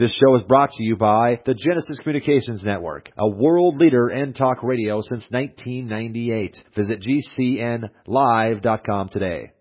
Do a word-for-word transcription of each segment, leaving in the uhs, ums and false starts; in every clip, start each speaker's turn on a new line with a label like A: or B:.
A: This show is brought to you by the Genesis Communications Network, a world leader in talk radio since nineteen ninety-eight. Visit G C N live dot com today.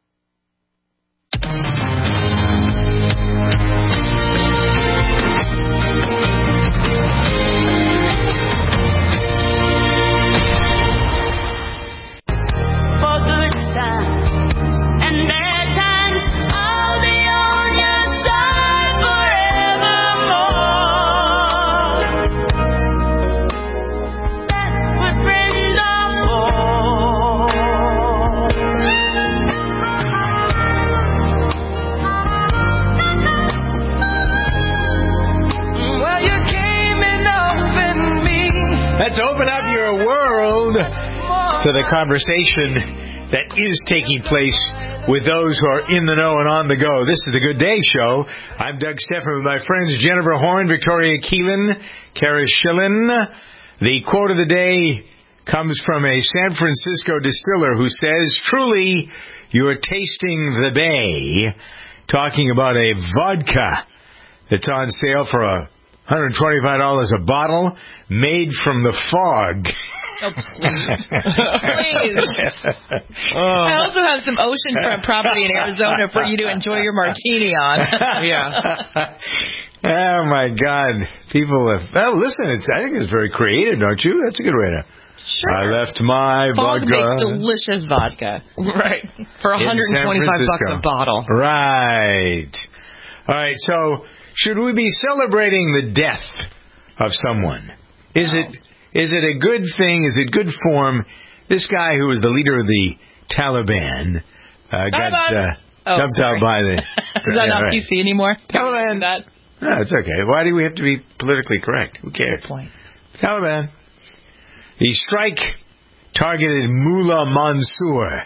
B: Let's open up your world to the conversation that is taking place with those who are in the know and on the go. This is the Good Day Show. I'm Doug Stephan with my friends Jennifer Horn, Victoria Keelan, Kara Schillen. The quote of the day comes from a San Francisco distiller who says, "Truly, you are tasting the bay," talking about a vodka that's on sale for a one hundred twenty-five dollars a bottle, made from the fog.
C: Oh, please. Please. Oh. I also have some oceanfront property in Arizona for you to enjoy your martini on.
B: Yeah. Oh, my God. People have... Well, listen, it's, I think it's very creative, don't you? That's a good way to...
C: Sure.
B: I left my
C: Fog
B: vodka.
C: makes delicious vodka. Right. For one hundred twenty-five bucks a bottle.
B: Right. All right, so... Should we be celebrating the death of someone? Is no. it is it a good thing? Is it good form? This guy who was the leader of the Taliban uh, got uh,
C: oh,
B: dumped
C: sorry.
B: out by the...
C: Is that not right. P C anymore?
B: Taliban.
C: That?
B: No, it's okay. Why do we have to be politically correct? Who cares?
C: Good point.
B: Taliban. The strike targeted Mullah Mansour.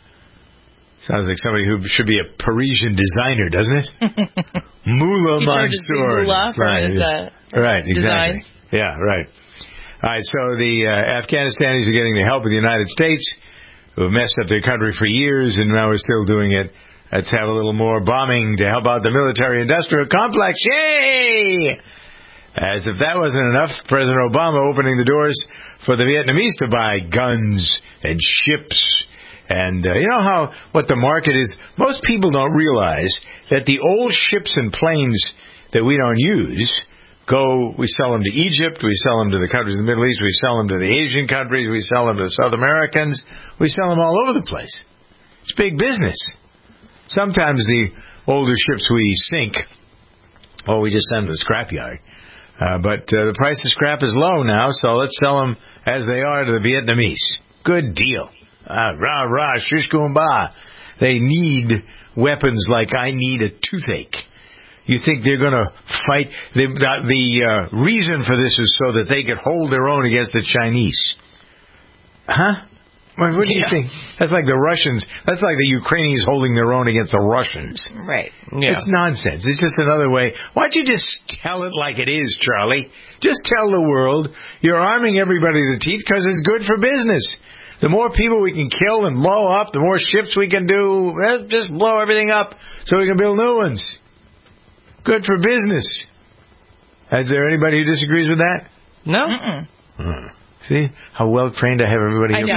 B: Sounds like somebody who should be a Parisian designer, doesn't it? Mullah Mansour.
C: Mullah for
B: right.
C: his, uh,
B: right, exactly.
C: designs.
B: Yeah, right. All right, so the uh, Afghanistanis are getting the help of the United States, who have messed up their country for years, and now we're still doing it. Let's have a little more bombing to help out the military-industrial complex. Yay! As if that wasn't enough, President Obama opening the doors for the Vietnamese to buy guns and ships. And uh, you know how, what the market is? Most people don't realize that the old ships and planes that we don't use, go, we sell them to Egypt, we sell them to the countries in the Middle East, we sell them to the Asian countries, we sell them to the South Americans, we sell them all over the place. It's big business. Sometimes the older ships we sink, oh, we just send them to the scrapyard. Uh, but uh, the price of scrap is low now, so let's sell them as they are to the Vietnamese. Good deal. Ah, rah, rah, shish kumbah. They need weapons like I need a toothache. You think they're going to fight? The, the, the uh, reason for this is so that they could hold their own against the Chinese. Huh? What, what do you
C: Yeah.
B: think? That's like the Russians. That's like the Ukrainians holding their own against the Russians.
C: Right. Yeah.
B: It's nonsense. It's just another way. Why don't you just tell it like it is, Charlie? Just tell the world you're arming everybody to the teeth because it's good for business. The more people we can kill and blow up, the more ships we can do. Well, just blow everything up so we can build new ones. Good for business. Is there anybody who disagrees with that?
C: No.
B: Hmm. See how well trained I have everybody
C: I
B: here.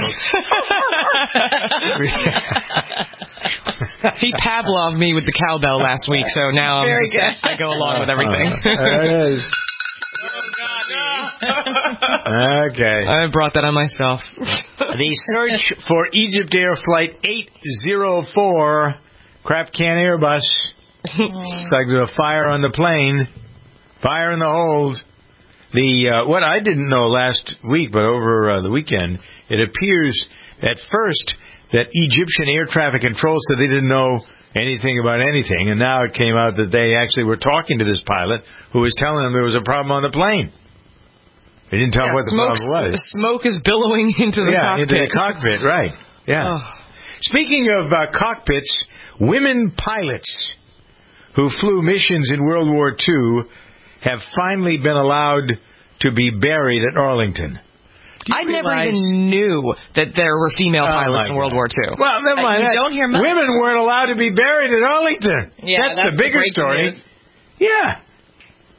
C: know. He Pavlov me with the cowbell last week, so now I'm
D: Very good.
C: I go along with everything.
B: Uh, there it is.
C: Oh, God, no.
B: Okay.
C: I brought that on myself.
B: The search for Egypt Air Flight eight oh four, crap can Airbus. It's like there's a fire on the plane, fire in the hold. The uh, what I didn't know last week, but over uh, the weekend, it appears at first that Egyptian air traffic control said they didn't know anything about anything, and now it came out that they actually were talking to this pilot who was telling them there was a problem on the plane. They didn't tell
C: yeah,
B: him what the problem was.
C: The smoke is billowing into the
B: yeah,
C: cockpit.
B: into the cockpit, right. Yeah. Oh. Speaking of uh, cockpits, women pilots who flew missions in World War Two have finally been allowed to be buried at Arlington.
C: I never even knew that there were female
B: oh
C: pilots in World War Two.
B: Well, never mind.
C: Uh, you don't hear much.
B: Women weren't allowed to be buried at Arlington.
C: Yeah,
B: that's,
C: that's
B: the bigger
C: the
B: story.
C: news.
B: Yeah.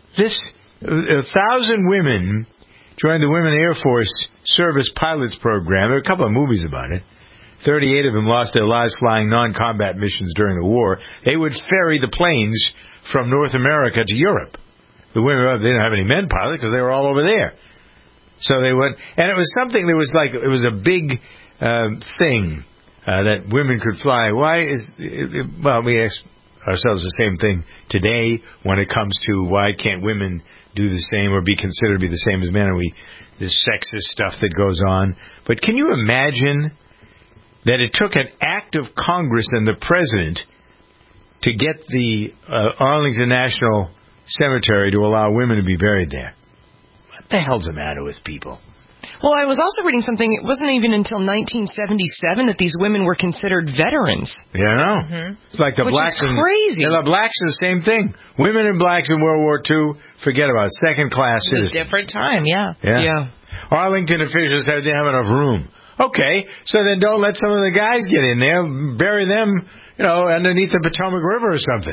B: This, a thousand women joined the Women Air Force Service Pilots Program. There are a couple of movies about it. thirty-eight of them lost their lives flying non-combat missions during the war. They would ferry the planes from North America to Europe. The women, they didn't have any men pilots because they were all over there. So they went, and it was something that was like, it was a big uh, thing uh, that women could fly. Why is, it, it, well, we ask ourselves the same thing today when it comes to why can't women do the same or be considered to be the same as men, and we, this sexist stuff that goes on. But can you imagine that it took an act of Congress and the president to get the uh, Arlington National Cemetery to allow women to be buried there? What the hell's the matter with people?
D: Well, I was also reading something. It wasn't even until nineteen seventy-seven that these women were considered veterans.
B: Yeah, I know.
C: Mm-hmm.
B: It's like the
D: Which
B: blacks.
D: is crazy.
B: And, yeah, the blacks are the same thing. Women and blacks in World War Two, forget about it. Second class
C: It was
B: citizens.
C: a different time, yeah.
B: Yeah.
D: Yeah.
B: Arlington officials said they didn't have enough room. Okay, so then don't let some of the guys get in there. Bury them, you know, underneath the Potomac River or something.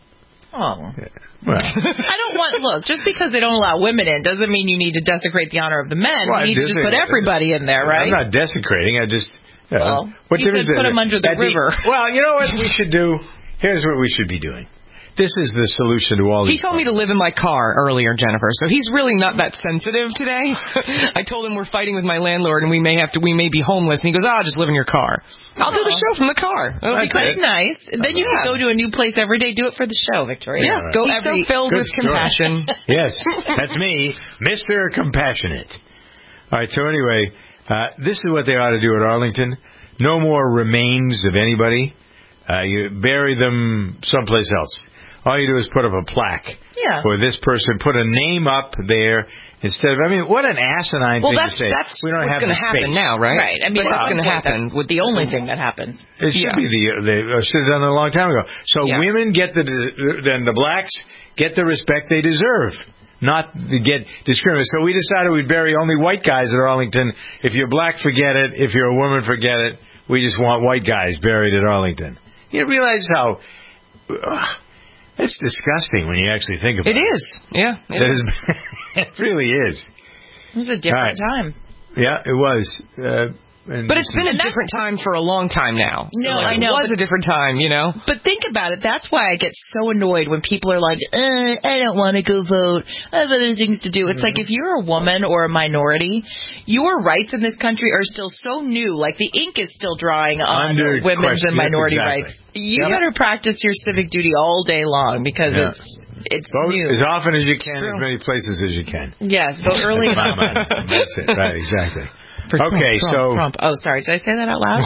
C: Oh.
B: Well,
C: I don't want, look, just because they don't allow women in doesn't mean you need to desecrate the honor of the men.
B: Well,
C: you need to just put
B: desecrate-
C: everybody in there, right?
B: I'm not desecrating. I just. You know,
C: Well,
B: what
C: you
B: difference
C: said put
B: does
C: them
B: it-
C: under the
B: at
C: river.
B: Well, you know what we should do? Here's what we should be doing. This is the solution to all
D: He
B: these
D: told me to live in my car earlier, Jennifer, so he's really not that sensitive today. I told him we're fighting with my landlord and we may have to, we may be homeless, and he goes, "Ah, just live in your car." I'll do the show from the car. It'll be
B: That's
D: great.
C: That's nice. Then you can go to a new place every day. Do it for the show, Victoria.
D: Yeah,
C: Go
D: he's
C: every.
D: so filled
B: Good
D: with
B: story.
D: compassion.
B: Yes, that's me, Mister Compassionate. All right, so anyway, uh, this is what they ought to do at Arlington. No more remains of anybody. Uh, you bury them someplace else. All you do is put up a plaque
C: Yeah.
B: for this person. Put a name up there instead of. I mean, what an asinine
D: Well,
B: thing
D: that's
B: to say.
D: that's
B: we don't
D: what's
B: have
D: going
B: the
D: to happen
B: space.
D: now, right?
C: Right. I mean,
D: but
C: at
D: that's
C: some
D: going to
C: point,
D: happen.
C: With the only thing that happened.
B: It should
D: Yeah.
B: be the they uh, should have done it a long time ago. So
D: Yeah.
B: women get the then the blacks get the respect they deserve, not to get discriminated. So we decided we'd bury only white guys at Arlington. If you're black, forget it. If you're a woman, forget it. We just want white guys buried at Arlington. You realize how uh, it's disgusting when you actually think about it.
D: It is. Yeah. It
B: It,
D: is.
B: is, it really is.
C: It was a different
B: All
C: time.
B: Yeah, it was. Uh, and
D: But it's been a
C: And that's-
D: different time for a long time now. So,
C: No,
D: like,
C: I know,
D: It was
C: but-
D: a different time, you know?
C: But think about it. That's why I get so annoyed when people are like, uh, I don't want to go vote. I have other things to do. It's like if you're a woman or a minority, your rights in this country are still so new. Like the ink is still drying on
B: Under
C: women's
B: question.
C: and
B: Yes,
C: minority
B: exactly.
C: rights. You
B: Yep.
C: better practice your civic duty all day long because
B: Yeah.
C: it's it's
B: Vote
C: new.
B: as often as you can,
C: True.
B: as many places as you can.
C: Yes, vote early.
B: That's my mind. That's it. Right, exactly.
C: For Trump,
B: Okay,
C: Trump,
B: so
C: Trump. Oh, sorry. Did I say that out loud?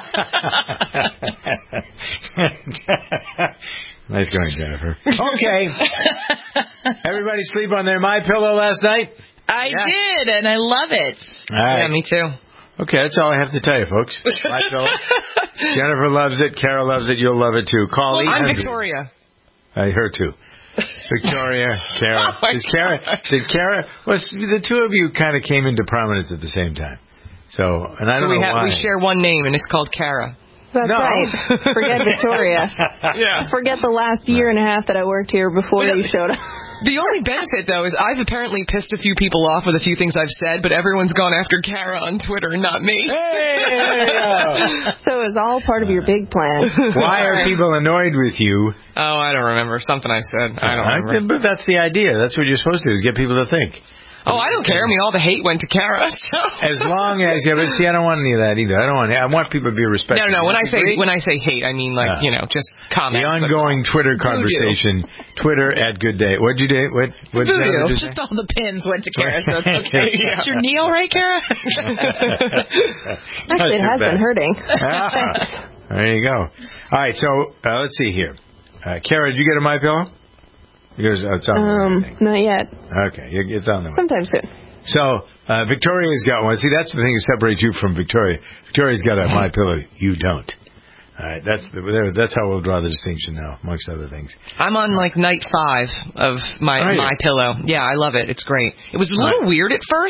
B: Nice going, Jennifer. Okay. Everybody sleep on their My Pillow last night?
C: I
B: Yeah.
C: did, and I love it.
B: All right.
D: Yeah, me too.
B: Okay, that's all I have to tell you, folks. My Pillow. Jennifer loves it. Kara loves it. You'll love it too. Call
D: Well,
B: eight
D: I'm
B: hundred.
D: Victoria.
B: I her too. Victoria, Kara.
D: Oh, my
B: Is Kara? Did Kara? Well, the two of you kind of came into prominence at the same time. So, and I
D: So
B: don't
D: we
B: know
D: have
B: why.
D: we share one name, and it's called Kara.
E: That's
B: No.
E: right. Forget Victoria.
D: Yeah.
E: Forget the last year and a half that I worked here before
D: Well,
E: you showed up.
D: The only benefit, though, is I've apparently pissed a few people off with a few things I've said, but everyone's gone after Kara on Twitter, not me.
B: Hey, there you go.
E: So it was all part of your big plan.
B: Why are people annoyed with you?
D: Oh, I don't remember. Something I said. I don't remember.
B: But that's the idea. That's what you're supposed to do, is get people to think.
D: Oh, I don't care. I mean, all the hate went to Kara. So.
B: As long as, yeah, but see, I don't want any of that either. I don't want, I want people to be respectful.
D: No, no. When I say
B: Agree?
D: when I say hate, I mean like
B: Uh,
D: you know just
B: the
D: comments.
B: ongoing Twitter conversation, Twitter at Good Day. What'd you do? What? What?
D: Voodoo.
B: Jennifer did
C: Just
B: say?
C: all the pins went to Kara, so it's okay.
B: Yeah.
C: Is your knee all right, Kara?
E: Actually, it has been hurting.
B: Ah, there you go. All right, so uh, let's see here. Uh, Kara, did you get a My Pillow? Yours, oh, it's on the way, I
E: Um,
B: think.
E: not yet.
B: Okay, you- it's on the way.
E: Sometime soon.
B: So uh, Victoria's got one. See, that's the thing that separates you from Victoria. Victoria's got a My Pillow. You don't. All right, that's the, there- that's how we'll draw the distinction now, amongst other things.
D: I'm on like night five of my
B: Are you?
D: my pillow. Yeah, I love it. It's great. It was a little
B: Right.
D: weird at first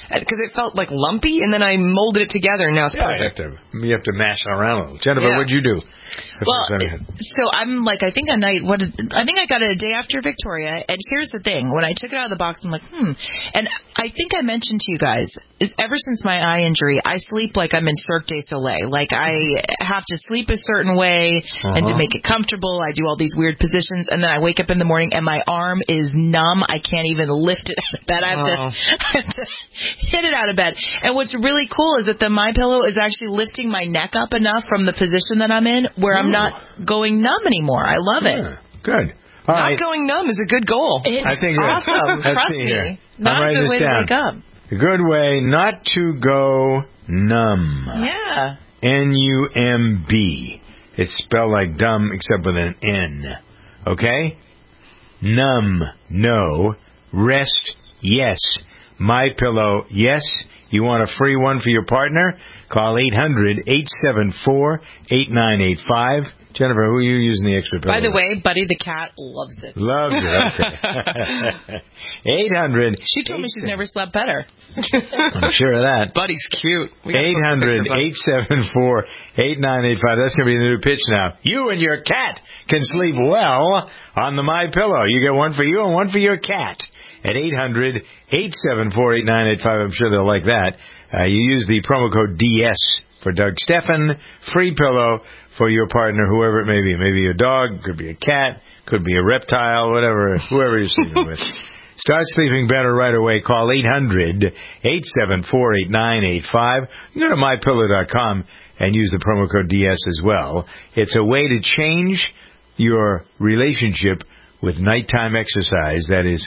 D: because it felt like lumpy, and then I molded it together, and now it's
B: Yeah,
D: perfect.
B: you have to, you have to mash it around a little. Jennifer,
D: Yeah.
B: what'd you do?
C: Well, so I'm like, I think a night, what did, I think I got it a day after Victoria, and here's the thing. When I took it out of the box, I'm like, hmm. And I think I mentioned to you guys, is ever since my eye injury, I sleep like I'm in Cirque du Soleil. Like, I have to sleep a certain way, uh-huh. and to make it comfortable, I do all these weird positions, and then I wake up in the morning, and my arm is numb. I can't even lift it out of bed. I have, oh. to, I have to hit it out of bed. And what's really cool is that the MyPillow is actually lifting my neck up enough from the position that I'm in where I'm not going numb anymore. I love it.
B: Yeah, good. All
D: not
B: right.
D: going numb is a good goal.
C: It's
B: I think
C: awesome. Trust me.
B: Here.
C: Not a good way
B: down.
C: to wake up.
B: A good way not to go numb.
C: Yeah.
B: N U M B. It's spelled like dumb except with an N. Okay? Numb, no. Rest, yes. MyPillow, yes. You want a free one for your partner? Call eight hundred, eight seven four, eight nine eight five. Jennifer, who are you using the extra pillow?
C: By the way, Buddy the cat loves it.
B: Loves it, okay. eight hundred.
C: She told me she's never slept better.
B: I'm sure of that.
D: Buddy's cute.
B: eight hundred, eight seven four, eight nine eight five. That's going to be the new pitch now. You and your cat can sleep well on the MyPillow. You get one for you and one for your cat. At eight hundred, eight seven four, eight nine eight five. I'm sure they'll like that. Uh, you use the promo code D S for Doug Steffen. Free pillow for your partner, whoever it may be. Maybe your dog, could be a cat, could be a reptile, whatever, whoever you're sleeping with. Start sleeping better right away. Call eight hundred, eight seven four, eight nine eight five. You go to my pillow dot com and use the promo code D S as well. It's a way to change your relationship with nighttime exercise. That is,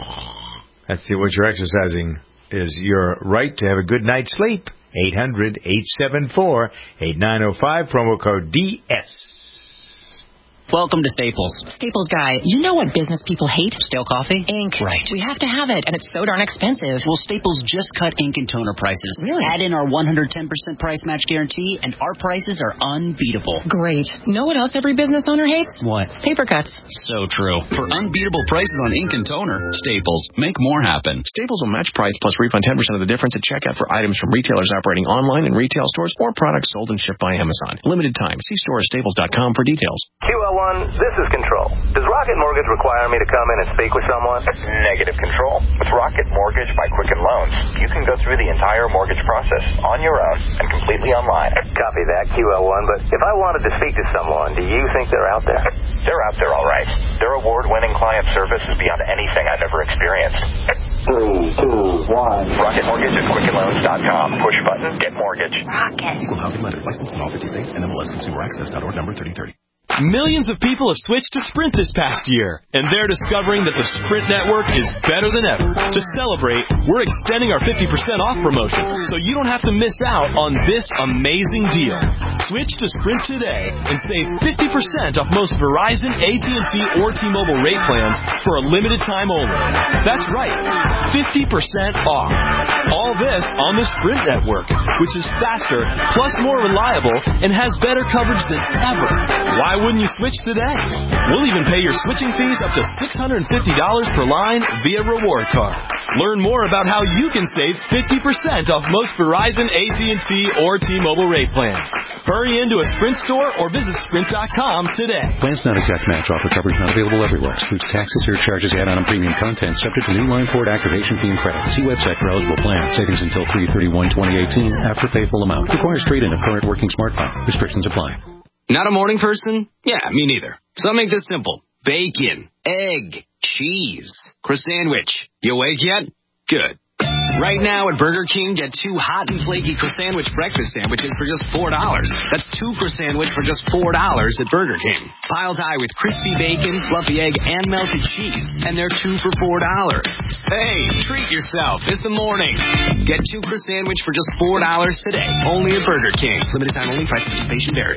B: that's the, what you're exercising is your right to have a good night's sleep. eight hundred, eight seven four, eight nine zero five, promo code D S.
F: Welcome to Staples. Staples guy, you know what business people hate? Stale coffee? Ink. Right. We have to have it, and it's so darn expensive. Well, Staples just cut ink and toner prices. Really? Add in our one hundred ten percent price match guarantee, and our prices are unbeatable. Great. Know what else every business owner hates? What? Paper cuts. So true. For unbeatable prices on ink and toner, Staples. Make more happen.
G: Staples will match price plus refund ten percent of the difference at checkout for items from retailers operating online in retail stores or products sold and shipped by Amazon. Limited time. See store at staples dot com for details.
H: Q L one, this is Control. Does Rocket Mortgage require me to come in and speak with someone?
I: Negative, Control. With Rocket Mortgage by Quicken Loans, you can go through the entire mortgage process on your own and completely online.
H: Copy that, Q L one, but if I wanted to speak to someone, do you think they're out there?
I: They're out there, all right. Their award-winning client service is beyond anything I've ever experienced.
H: Three, two, one.
I: Rocket Mortgage at quicken loans dot com. Push button, get mortgage.
J: Rocket.
G: Equal housing lender. Licensed in all fifty states. N M L S Consumer Access dot org number thirty thirty.
K: Millions of people have switched to Sprint this past year, and they're discovering that the Sprint network is better than ever. To celebrate, we're extending our fifty percent off promotion, so you don't have to miss out on this amazing deal. Switch to Sprint today and save fifty percent off most Verizon, A T and T, or T-Mobile rate plans for a limited time only. That's right, fifty percent off. All this on the Sprint network, which is faster, plus more reliable, and has better coverage than ever. Why wouldn't you switch today? We'll even pay your switching fees up to six hundred fifty dollars per line via reward card. Learn more about how you can save fifty percent off most Verizon, A T and T, or T-Mobile rate plans. Hurry into a Sprint store or visit sprint dot com today.
L: Plans not exact match. Offer coverage not available everywhere. Excludes taxes, surcharges, add-on and premium content. Subject to new line port activation fee and credit. See website for eligible plans. Savings until three thirty-one twenty eighteen. After pay full amount. Requires trade-in of current working smartphone. Restrictions apply.
M: Not a morning person? Yeah, me neither. So I'll make this simple. Bacon, egg, cheese, croissant. You awake yet? Good. Right now at Burger King, get two hot and flaky croissant breakfast sandwiches for just four dollars. That's two croissant for just four dollars at Burger King. Piled high with crispy bacon, fluffy egg, and melted cheese. And they're two for four dollars. Hey, treat yourself. It's the morning. Get two croissant for just four dollars today. Only at Burger King. Limited time only. Price participation varies.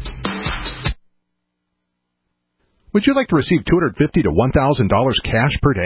N: Would you like to receive two hundred fifty dollars to one thousand dollars cash per day?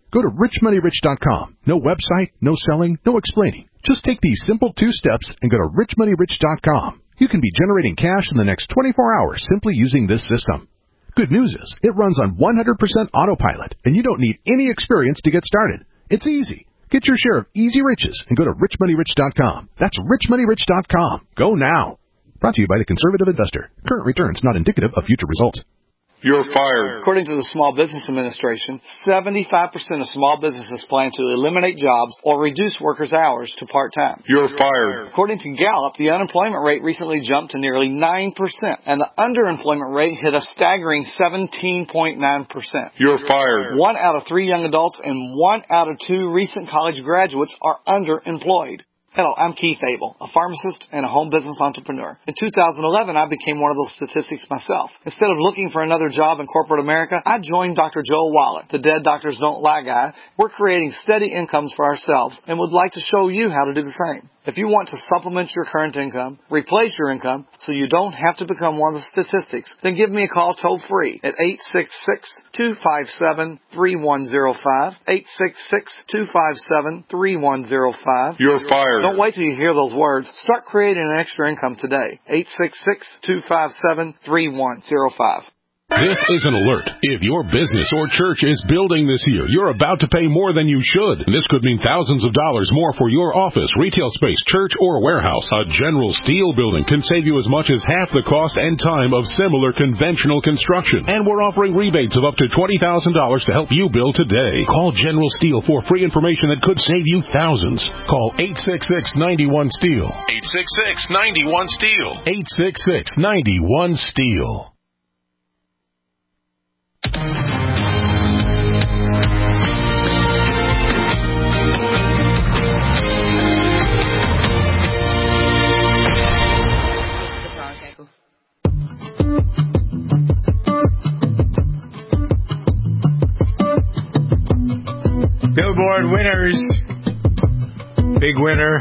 J: Go to rich money rich dot com. No website, no selling, no explaining. Just take these simple two steps and go to rich money rich dot com. You can be generating cash in the next twenty-four hours simply using this system. Good news is, it runs on one hundred percent autopilot, and you don't need any experience to get started. It's easy. Get your share of easy riches and go to rich money rich dot com. That's rich money rich dot com. Go now. Brought to you by the Conservative Investor. Current returns not indicative of future results.
N: You're fired. According to the Small Business Administration, seventy-five percent of small businesses plan to eliminate jobs or reduce workers' hours to part-time.
O: You're fired.
N: According to Gallup, the unemployment rate recently jumped to nearly nine percent, and the underemployment rate hit a staggering seventeen point nine percent.
O: You're fired.
N: One out of three young adults and one out of two recent college graduates are underemployed. Hello, I'm Keith Abel, a pharmacist and a home business entrepreneur. In two thousand eleven, I became one of those statistics myself. Instead of looking for another job in corporate America, I joined Doctor Joel Wallach, the Dead Doctors Don't Lie guy. We're creating steady incomes for ourselves and would like to show you how to do the same. If you want to supplement your current income, replace your income, so you don't have to become one of the statistics, then give me a call toll-free at eight six six, two five seven, three one zero five, eight six six, two five seven, three one zero five.
O: You're fired.
N: Don't wait till you hear those words. Start creating an extra income today. eight six six, two five seven, three one zero five.
P: This is an alert. If your business or church is building this year, you're about to pay more than you should. This could mean thousands of dollars more for your office, retail space, church, or warehouse. A General Steel building can save you as much as half the cost and time of similar conventional construction. And we're offering rebates of up to twenty thousand dollars to help you build today. Call General Steel for free information that could save you thousands. Call eight six six, nine one, STEEL.
Q: eight six six, nine one, STEEL.
P: eight six six, nine one, STEEL.
B: Billboard winners. Big winner.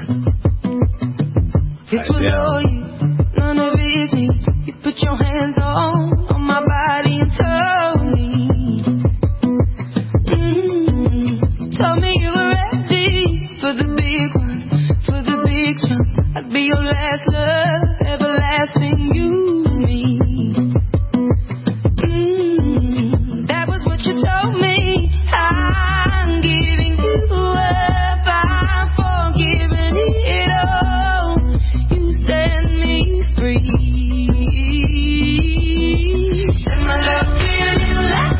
R: This was all you, none of it me. You put your hands on, on my body and told me. Mm-hmm. Told me you were ready for the big one, for the big jump. I'd be your last love, everlasting you and me. Mm-hmm. That was what you told me. I'm giving you up, I'm forgiving it all. You set me free. Send my love to your new love.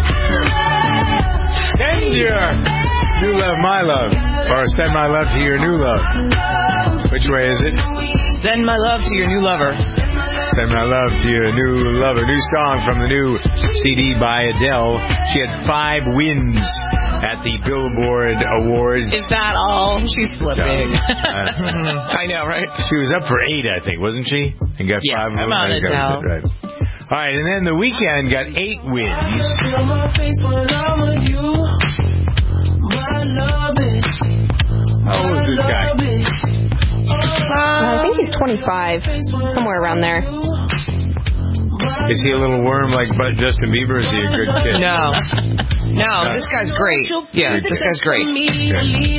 B: Send your new love, my love. Or send my love to your new love. Which way is it?
D: Send my love to your new lover.
B: Send my love to your new lover. New song from the new C D by Adele. She had five wins at the Billboard Awards.
C: Is that all? She's flipping.
B: Uh,
D: I know, right?
B: She was up for eight, I think, wasn't she? And got
C: yes,
B: five
C: I'm on it now.
B: Right. All right, and then The Weeknd got eight wins. How old is this guy?
E: Uh, I think he's twenty-five, somewhere around there.
B: Is he a little worm like Justin Bieber? Or is he a good kid?
D: No. No, no, this guy's great. Yeah, this guy's great.
B: Okay.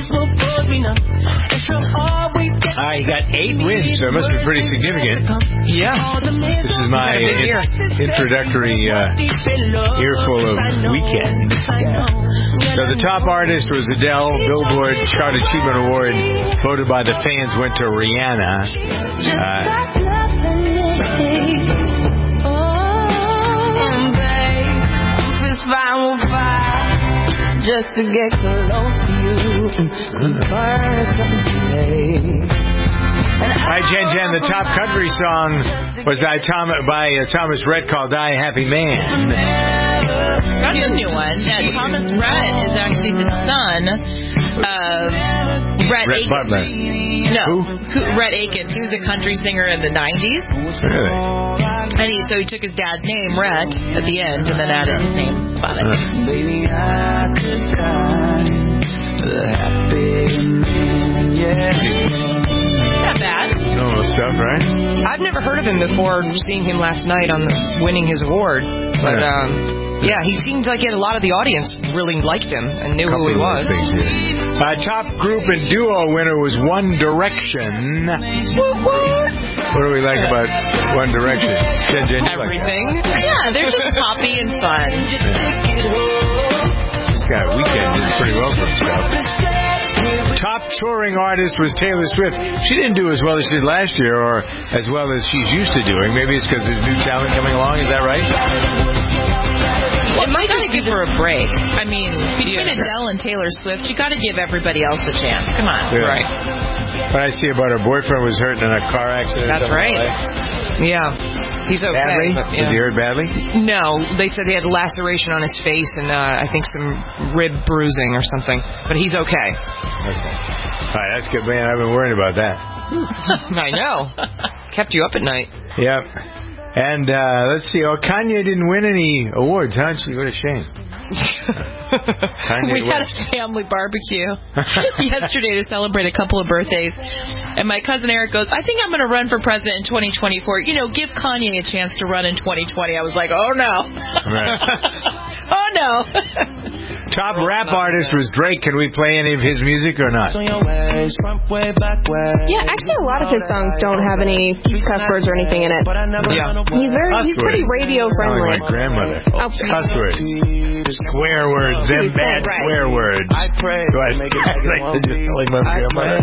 B: Uh, he got eight wins, so it must be pretty significant.
D: Yeah.
B: This is my in- introductory uh, earful of Weekend. So the top artist was Adele. Billboard Chart Achievement Award voted by the fans went to Rihanna. Uh,
R: just to get close to you and burn someday.
B: All right, Jen Jen, the top country song was by, Tom, by uh, Thomas Rhett called I Happy Man.
C: That's a new one. Yeah, Thomas Rhett is actually the son of Rhett
B: Rhett
C: Akins.
B: Butler.
C: No, Who? Rhett Akins. He was a country singer in the nineties.
B: Really?
C: And he, so he took his dad's name, Rhett, at the end, and then added his name on it.
R: Baby, I could die the happy man, yeah.
C: Not bad.
B: Normal stuff, right?
D: I've never heard of him before seeing him last night on the, winning his award. But, um, yeah, he seemed like he had a lot of the audience really liked him and knew who he was.
B: Uh, top group and duo winner was One Direction. What do we like about One Direction? Jen, Jen,
C: Everything. Like yeah, they're just poppy and fun.
B: This guy, Weeknd, did pretty well for himself. Top touring artist was Taylor Swift. She didn't do as well as she did last year, or as well as she's used to doing. Maybe it's because there's new talent coming along. Is that right?
C: Well, it might gotta give her a break. I mean, between yeah. Adele and Taylor Swift, you got to give everybody else a chance. Come on.
B: Yeah.
D: Right.
B: What I see about her boyfriend was hurt in a car accident.
D: That's right. Yeah. He's okay.
B: Badly?
D: But, yeah.
B: Was he hurt badly?
D: No. They said he had a laceration on his face and uh, I think some rib bruising or something. But he's okay.
B: Okay. All right, that's good, man. I've been worrying about that.
D: I know. Kept you up at night.
B: Yep. And uh, let's see. Oh, Kanye didn't win any awards, huh? What a shame.
C: We had a family barbecue yesterday to celebrate a couple of birthdays. And my cousin Eric goes, I think I'm going to run for president in twenty twenty-four. You know, give Kanye a chance to run in twenty twenty. I was like, oh, no.
B: Right.
C: Oh, no.
B: Top rap artist was Drake. Can we play any of his music or not?
E: Yeah, actually a lot of his songs don't have any cuss words or anything in it.
D: Yeah.
E: He's very,
B: cuss
E: he's pretty
B: words.
E: radio friendly.
B: Like my grandmother.
E: Oh.
B: Cuss words. Swear words. Them bad
E: right.
B: swear words. I pray. Do I like, like my grandmother?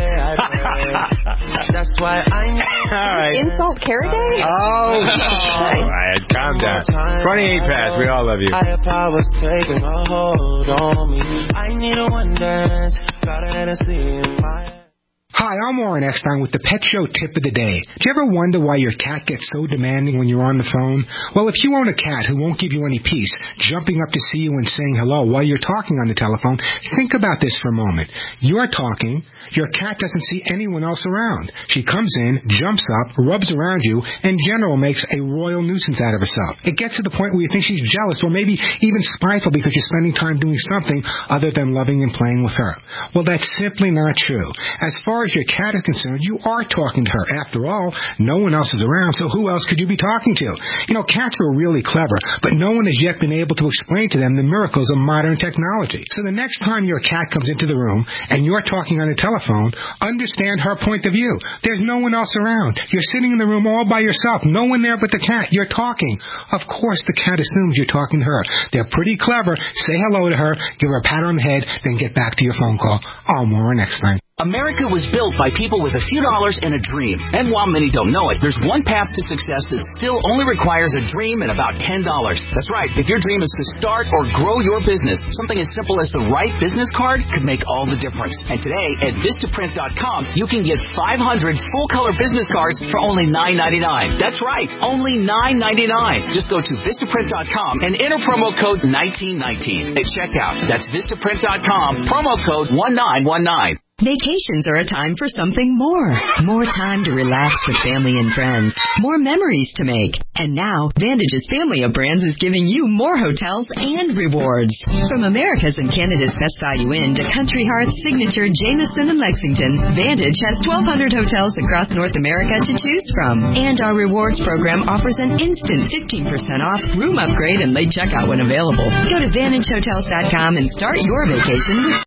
E: That's why I
B: All right.
E: Insult Carrot Day?
B: Oh. All right. Calm down. twenty-eight past. We all love you.
O: Powers taking a hold on me. I need a one dance. Got a Hennessy in my.
S: Hi, I'm Warren Eckstein with the Pet Show Tip of the Day. Do you ever wonder why your cat gets so demanding when you're on the phone? Well, if you own a cat who won't give you any peace, jumping up to see you and saying hello while you're talking on the telephone, think about this for a moment. You're talking. Your cat doesn't see anyone else around. She comes in, jumps up, rubs around you, and in general makes a royal nuisance out of herself. It gets to the point where you think she's jealous or maybe even spiteful because you're spending time doing something other than loving and playing with her. Well, that's simply not true. As far as your cat is concerned, you are talking to her. After all, no one else is around, so who else could you be talking to? You know, cats are really clever, but no one has yet been able to explain to them the miracles of modern technology. So the next time your cat comes into the room and you're talking on the telephone, understand her point of view. There's no one else around. You're sitting in the room all by yourself. No one there but the cat. You're talking. Of course, the cat assumes you're talking to her. They're pretty clever. Say hello to her, give her a pat on the head, then get back to your phone call. I'll more next time.
F: America was built by people with a few dollars and a dream. And while many don't know it, there's one path to success that still only requires a dream and about ten dollars. That's right. If your dream is to start or grow your business, something as simple as the right business card could make all the difference. And today at Vistaprint dot com, you can get five hundred full-color business cards for only nine ninety-nine. That's right. Only nine ninety-nine. Just go to Vistaprint dot com and enter promo code nineteen nineteen at checkout. That's Vistaprint dot com, promo code one nine one nine.
T: Vacations are a time for something more. More time to relax with family and friends. More memories to make. And now, Vantage's family of brands is giving you more hotels and rewards. From America's and Canada's Best Value Inn to Country Hearth, Signature, Jameson, and Lexington, Vantage has twelve hundred hotels across North America to choose from. And our rewards program offers an instant fifteen percent off, room upgrade, and late checkout when available. Go to Vantage Hotels dot com and start your vacation with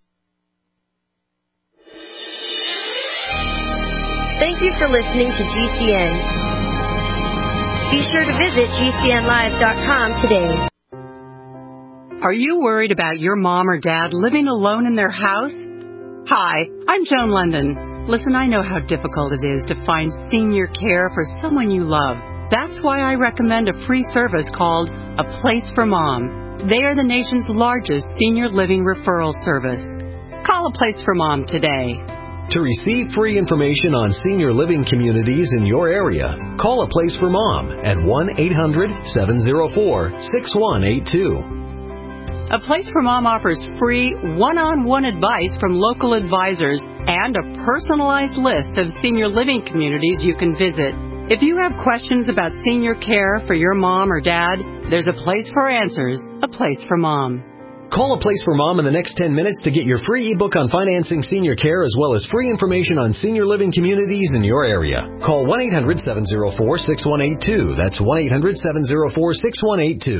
U: Thank you for listening to G C N. Be sure to visit G C N live dot com today.
V: Are you worried about your mom or dad living alone in their house? Hi, I'm Joan London. Listen, I know how difficult it is to find senior care for someone you love. That's why I recommend a free service called A Place for Mom. They are the nation's largest senior living referral service. Call A Place for Mom today.
W: To receive free information on senior living communities in your area, call A Place for Mom at one eight hundred seven oh four six one eight two.
V: A Place for Mom offers free one-on-one advice from local advisors and a personalized list of senior living communities you can visit. If you have questions about senior care for your mom or dad, there's a place for answers. A Place for Mom.
W: Call A Place for Mom in the next ten minutes to get your free ebook on financing senior care as well as free information on senior living communities in your area. Call one eight hundred seven oh four six one eight two. That's one eight hundred seven oh four six one eight two.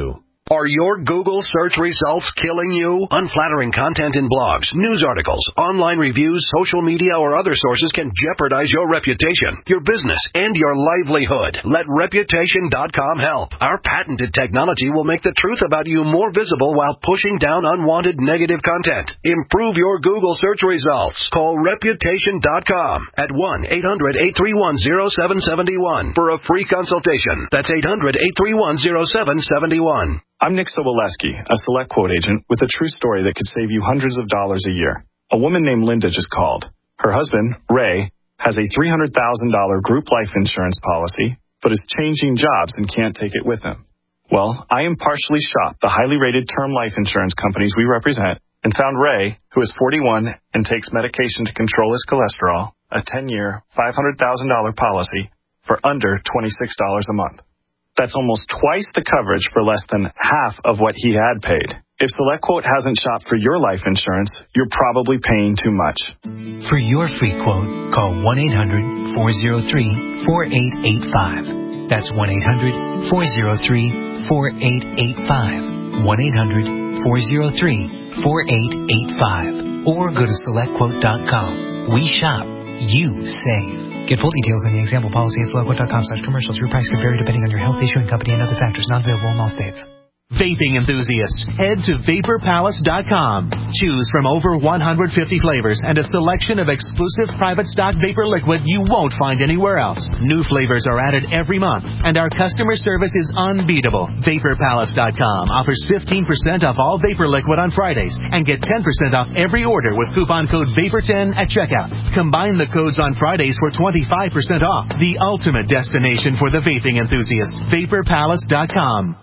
A: Are your Google search results killing you? Unflattering content in blogs, news articles, online reviews, social media, or other sources can jeopardize your reputation, your business, and your livelihood. Let Reputation dot com help. Our patented technology will make the truth about you more visible while pushing down unwanted negative content. Improve your Google search results. Call Reputation dot com at one eight hundred eight three one oh seven seven one for a free consultation. That's eight hundred eight three one oh seven seven one.
H: I'm Nick Soboleski, a Select Quote agent with a true story that could save you hundreds of dollars a year. A woman named Linda just called. Her husband, Ray, has a three hundred thousand dollars group life insurance policy, but is changing jobs and can't take it with him. Well, I impartially shopped the highly rated term life insurance companies we represent and found Ray, who is forty-one and takes medication to control his cholesterol, a ten-year, five hundred thousand dollars policy for under twenty-six dollars a month. That's almost twice the coverage for less than half of what he had paid. If SelectQuote hasn't shopped for your life insurance, you're probably paying too much.
I: For your free quote, call one eight hundred four oh three four eight eight five. That's one eight hundred four oh three four eight eight five. one eight hundred four oh three four eight eight five. Or go to select quote dot com. We shop, you save. Get full details on the example policy at select quote dot com slash commercials. Your price can vary depending on your health, issuing company, and other factors. Not available in all states.
X: Vaping enthusiasts, head to vapor palace dot com. Choose from over one hundred fifty flavors and a selection of exclusive private stock vapor liquid you won't find anywhere else. New flavors are added every month, and our customer service is unbeatable. vapor palace dot com offers fifteen percent off all vapor liquid on Fridays and get ten percent off every order with coupon code vapor ten at checkout. Combine the codes on Fridays for twenty-five percent off. The ultimate destination for the vaping enthusiast. vapor palace dot com.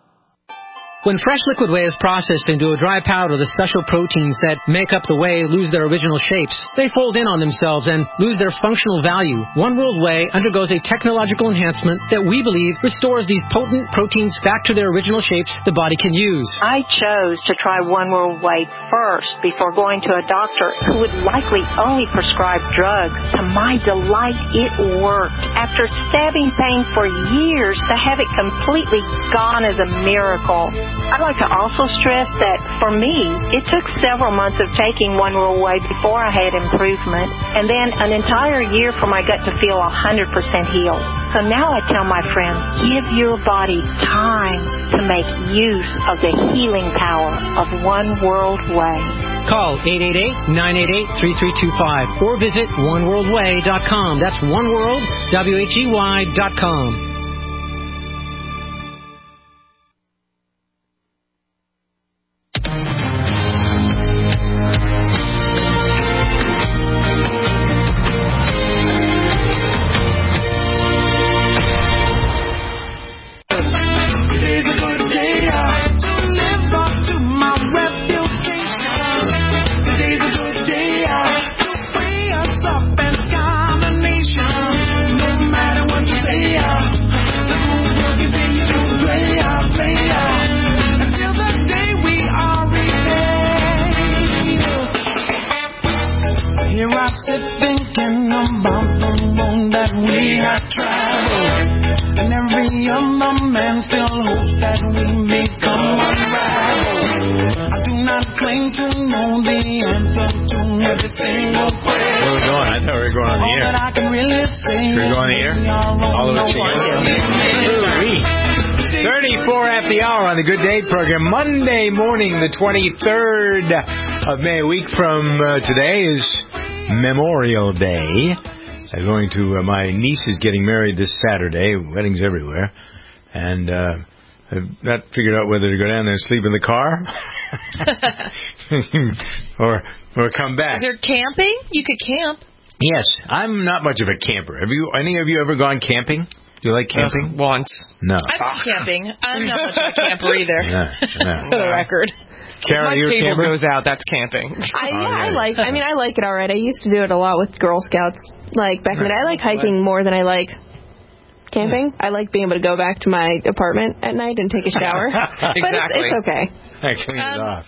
Y: When fresh liquid whey is processed into a dry powder, the special proteins that make up the whey lose their original shapes. They fold in on themselves and lose their functional value. One World Whey undergoes a technological enhancement that we believe restores these potent proteins back to their original shapes the body can use.
Z: I chose to try One World Whey first before going to a doctor who would likely only prescribe drugs. To my delight, it worked. After stabbing pain for years, to have it completely gone is a miracle. I'd like to also stress that, for me, it took several months of taking One World Whey before I had improvement, and then an entire year for my gut to feel one hundred percent healed. So now I tell my friends, give your body time to make use of the healing power of One World Whey.
Y: Call eight eight eight, nine eight eight, three three two five or visit one world way dot com. That's oneworld, W H E Y dot com.
B: Program Monday morning, the twenty-third of May. A week from uh, today is Memorial Day. I'm going to, uh, my niece is getting married this Saturday. Weddings everywhere. And uh, I've not figured out whether to go down there and sleep in the car or or come back.
C: Is there camping? You could camp.
B: Yes. I'm not much of a camper. Have you? Any of you ever gone camping? Do you like camping?
D: Uh, once.
B: No.
C: I've been camping. I'm not much of a camper either.
B: No, no.
C: For the record.
B: Karen,
D: my
B: you
D: cable
B: camper?
D: goes out, that's camping.
E: I, yeah, I like. I mean, I like it all right. I used to do it a lot with Girl Scouts, like back in the day. I like hiking more than I like camping. I like being able to go back to my apartment at night and take a shower.
D: Exactly.
E: But it's, it's okay.
B: I clean it
C: Um,
B: off.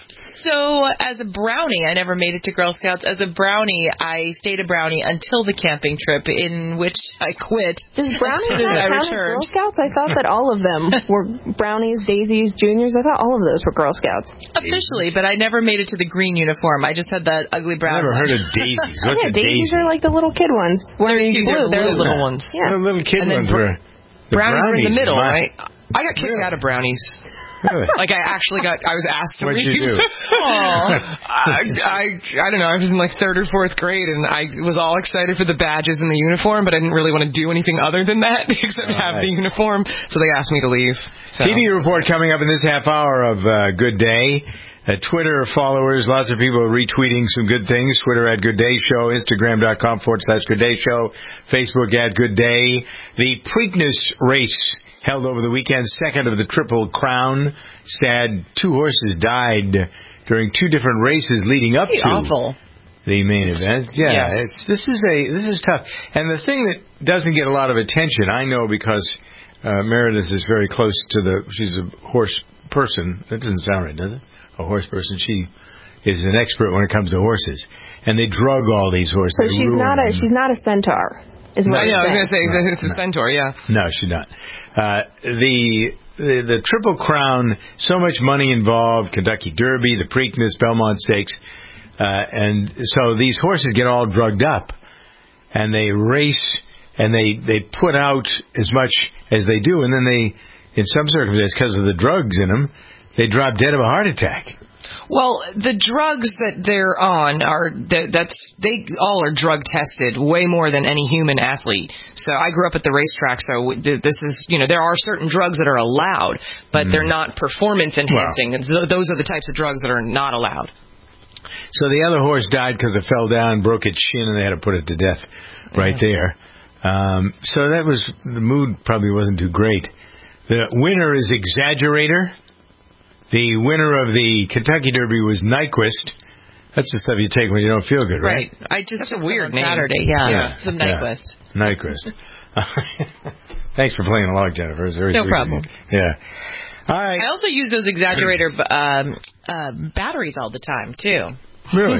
C: So, as a brownie, I never made it to Girl Scouts. As a brownie, I stayed a brownie until the camping trip, in which I quit.
E: Does brownies
C: as
E: not
C: I
E: count as
C: returned.
E: Girl Scouts? I thought that all of them were brownies, daisies, juniors. I thought all of those were Girl Scouts.
C: Officially, but I never made it to the green uniform. I just had that ugly brown
B: I've never
C: one.
B: heard of daisies. What's
E: yeah,
B: a
E: daisies
B: daisy?
E: are like the little kid ones. Wearing
C: They're
E: blue.
C: They're the little ones.
E: Yeah.
B: The little kid
C: And then
B: ones
C: br-
B: were... the
D: Brownies are in the
B: brownies,
D: middle,
B: my-
D: right? I got kicked out of brownies.
B: Really?
D: Like, I actually got, I was asked to
B: What'd
D: leave.
B: you do?
D: Aw. I, I, I don't know, I was in like third or fourth grade, and I was all excited for the badges and the uniform, but I didn't really want to do anything other than that, except
B: Oh,
D: have
B: nice.
D: the uniform, so they asked me to leave. So.
B: T V report coming up in this half hour of uh, Good Day. Uh, Twitter followers, lots of people are retweeting some good things. Twitter at Good Day Show, Instagram.com forward slash Good Day Show, Facebook at Good Day. The Preakness race held over the weekend, second of the Triple Crown. Sad, two horses died during two different races leading up
C: Pretty
B: to
C: awful.
B: the main event. Yeah,
D: Yes.
B: it's, this is a this is tough. And the thing that doesn't get a lot of attention, I know because uh, Meredith is very close to the. She's a horse person. That doesn't sound right, does it? A horse person. She is an expert when it comes to horses, and they drug all these horses.
E: So
B: They
E: she's
B: ruin
E: not a
B: them.
E: she's not a centaur. Is
B: No,
E: what
D: Yeah, I was
E: you're
D: going to say,
B: No,
D: it's a
B: no.
D: centaur, yeah.
B: No, she's not. Uh, the, the the Triple Crown, so much money involved. Kentucky Derby, the Preakness, Belmont Stakes, uh, and so these horses get all drugged up, and they race, and they they put out as much as they do, and then they, in some circumstances, because of the drugs in them, they drop dead of a heart attack.
D: Well, the drugs that they're on are that, that's they all are drug tested way more than any human athlete. So I grew up at the racetrack, so this is you know there are certain drugs that are allowed, but
B: Mm.
D: they're not performance enhancing. And so those are the types of drugs that are not allowed.
B: So the other horse died because it fell down, broke its shin, and they had to put it to death right there. Um, so that was the mood probably wasn't too great. The winner is Exaggerator. The winner of the Kentucky Derby was Nyquist. That's the stuff you take when you don't feel good, right?
C: Right. I just
D: That's a
C: took some
D: weird
C: on
D: name.
C: Saturday, yeah.
B: Yeah.
C: Some
B: Yeah.
C: Nyquist.
B: Nyquist. Thanks for playing along, Jennifer. It's very
C: No
B: sweet of
C: problem.
B: you. Yeah. All right.
C: I also use those exaggerator um, uh, batteries all the time, too.
B: Really?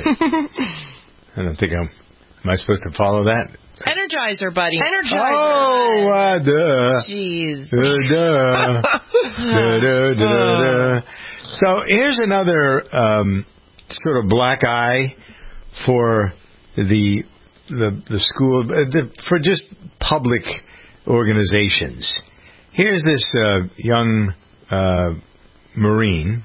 B: I don't think I'm. Am I supposed to follow that?
C: Energizer, buddy.
D: Energizer.
B: Oh, uh, duh.
C: Jeez.
B: Uh, duh. duh, duh, duh, duh. So here's another um, sort of black eye for the the the school uh, the, for just public organizations. Here's this uh, young uh, Marine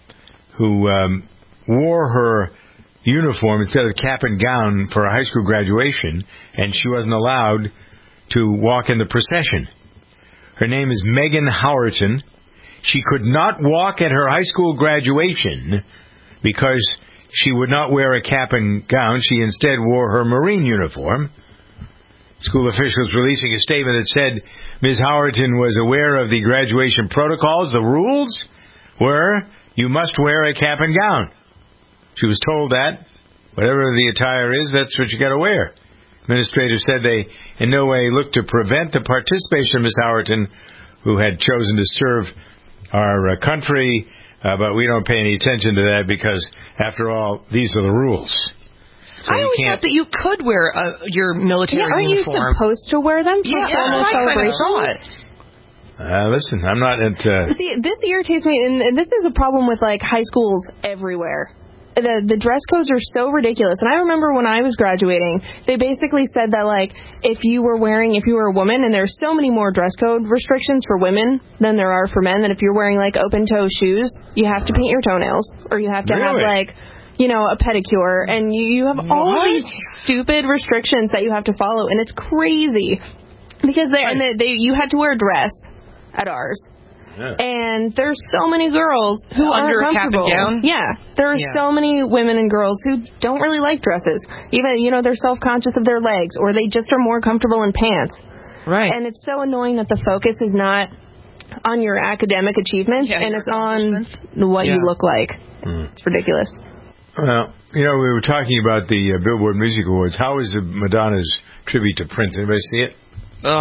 B: who um, wore her uniform instead of cap and gown for a high school graduation, and she wasn't allowed to walk in the procession. Her name is Megan Howerton. She could not walk at her high school graduation because she would not wear a cap and gown. She instead wore her Marine uniform. School officials releasing a statement that said Miz Howerton was aware of the graduation protocols. The rules were you must wear a cap and gown. She was told that whatever the attire is, that's what you got to wear. Administrators said they in no way looked to prevent the participation of Miz Howerton, who had chosen to serve our uh, country, uh, but we don't pay any attention to that because, after all, these are the rules. So
D: I
B: you
D: always
B: can't.
D: thought that you could wear uh, your military
E: Yeah, aren't you
D: uniform.
E: supposed to wear them for
D: Yeah, that's
E: formal
D: what I kind of
E: celebrations?
D: thought.
B: Uh, listen, I'm not at. Uh,
E: See, this irritates me, and, and this is a problem with like high schools everywhere. The the dress codes are so ridiculous. And I remember when I was graduating, they basically said that like if you were wearing, if you were a woman, and there's so many more dress code restrictions for women than there are for men. That if you're wearing like open toe shoes, you have to paint your toenails, or you have to have
B: Really?
E: like. You know, a pedicure, and you, you have all of these stupid restrictions that you have to follow, and it's crazy because they and they, they you had to wear a dress at ours.
B: Yeah.
E: And there's so many girls who
D: Under
E: aren't
D: a cap and
E: comfortable.
D: gown?
E: Yeah, there are
D: Yeah.
E: so many women and girls who don't really like dresses. Even you know they're self-conscious of their legs, or they just are more comfortable in pants.
D: Right.
E: And it's so annoying that the focus is not on your academic achievements,
C: Yeah,
E: and
C: your
E: it's on what
D: Yeah.
E: you look like.
B: Hmm.
E: It's ridiculous.
B: Well, you know, we were talking about the uh, Billboard Music Awards. How was uh, Madonna's tribute to Prince? Anybody see it?
D: Ugh.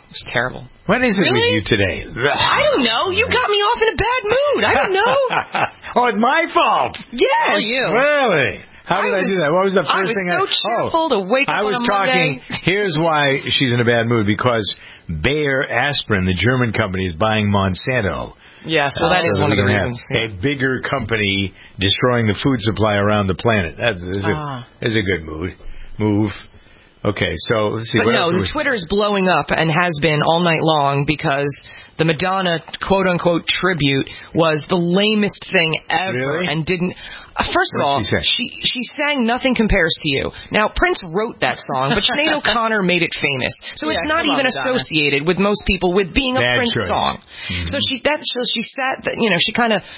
D: It was terrible.
B: What is it
D: Really?
B: with you today?
D: I don't know. You got me off in a bad mood. I don't know.
B: Oh, it's my fault.
D: Yes.
C: you.
B: Really? How did I,
D: I was,
B: do that? What was the first
D: I was
B: thing
D: so
B: I...
D: cheerful to wake
B: I
D: up
B: was
D: on a
B: talking...
D: Monday.
B: Here's why she's in a bad mood, because Bayer Aspirin, the German company, is buying Monsanto.
D: Yeah, so that is
B: so
D: one of the
B: we can
D: reasons.
B: have a bigger company destroying the food supply around the planet. That is a,
D: Ah.
B: is a good mood. Move. Okay, so let's see.
D: But
B: what
D: no,
B: else
D: the
B: we-
D: Twitter is blowing up and has been all night long because the Madonna quote-unquote tribute was the lamest thing ever
B: Really?
D: and didn't... Uh, first of all,
B: What'd she say?
D: she, she sang Nothing Compares to You. Now, Prince wrote that song, but Sinead O'Connor made it famous. So it's
C: Yeah,
D: not
C: come on,
D: even
C: Madonna.
D: associated with most people with being a
B: Bad
D: Prince
B: choice.
D: song.
B: Mm-hmm.
D: So she that so she sat, you know, she kind of